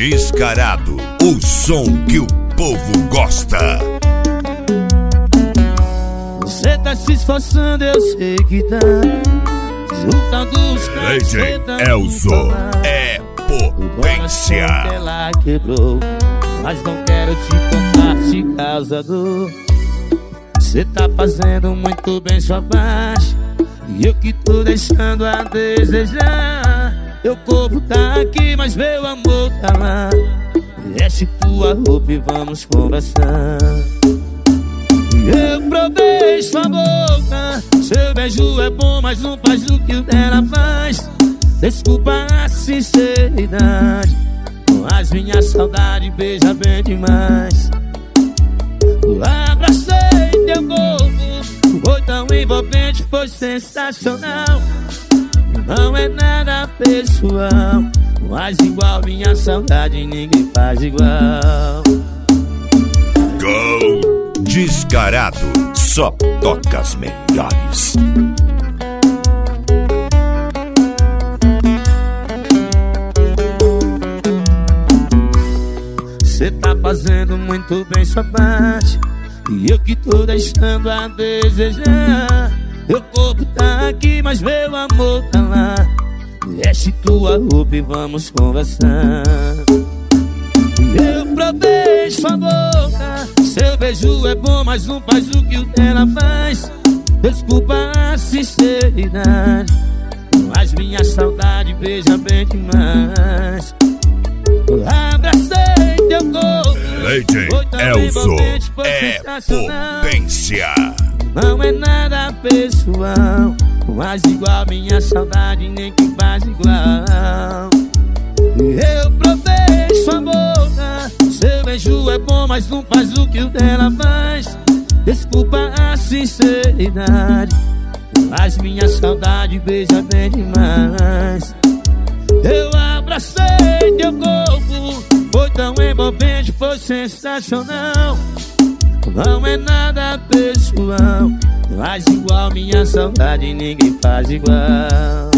Descarado, o som que o povo gosta. Você tá se esforçando, eu sei que tá. Juntando os cantos, DJ Elzo é potência. Ela quebrou, mas não quero te contar se causa dor. Você tá fazendo muito bem sua parte, e eu que tô deixando a desejar. Meu corpo tá aqui, mas meu amor tá lá. Veste tua roupa e vamos conversar. Eu provei sua boca, seu beijo é bom, mas não faz o que o dela faz. Desculpa a sinceridade, mas minha saudade beija bem demais. Abracei teu corpo, foi tão envolvente, foi sensacional. Não é nada pessoal, mas igual minha saudade ninguém faz igual. Go! Descarado, só toca as melhores. Cê tá fazendo muito bem sua parte, e eu que tô deixando a desejar. Meu corpo tá aqui, mas meu amor tá lá. Veste tua roupa e vamos conversar. Eu provei sua boca, seu beijo é bom, mas não faz o que o dela faz. Desculpa a sinceridade, mas minha saudade beija bem demais. Abracei teu corpo, DJ Elzo é potência. Não é nada pessoal, mas igual minha saudade nem que faz igual. Eu provei sua boca, seu beijo é bom, mas não faz o que o dela faz. Desculpa a sinceridade, mas minha saudade beija bem demais. Eu abracei teu corpo, foi tão envolvente, foi sensacional. Não é nada pessoal, mas igual minha saudade ninguém faz igual.